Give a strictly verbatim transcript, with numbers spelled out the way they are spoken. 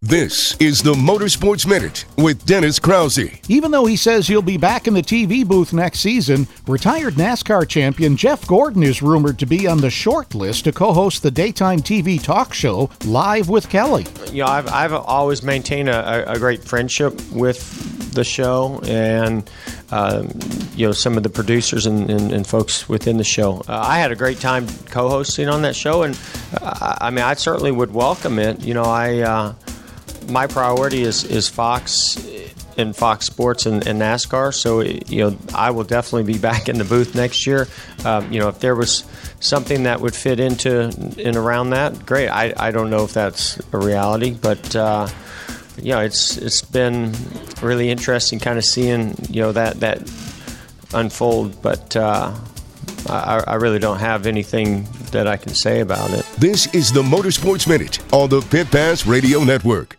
This is the Motorsports Minute with Dennis Krause. Even though he says he'll be back in the T V booth next season, retired NASCAR champion Jeff Gordon is rumored to be on the short list to co-host the daytime T V talk show Live with Kelly. You know, I've, I've always maintained a, a great friendship with the show and, um, you know, some of the producers and, and, and folks within the show. Uh, I had a great time co-hosting on that show, and uh, I mean, I certainly would welcome it. You know, I... Uh, My priority is, is Fox and Fox Sports and, and NASCAR, so you know I will definitely be back in the booth next year. Um, you know, if there was something that would fit into and around that, great. I, I don't know if that's a reality, but uh, you know, it's it's been really interesting, kind of seeing you know that that unfold. But uh, I, I really don't have anything that I can say about it. This is the Motorsports Minute on the Pit Pass Radio Network.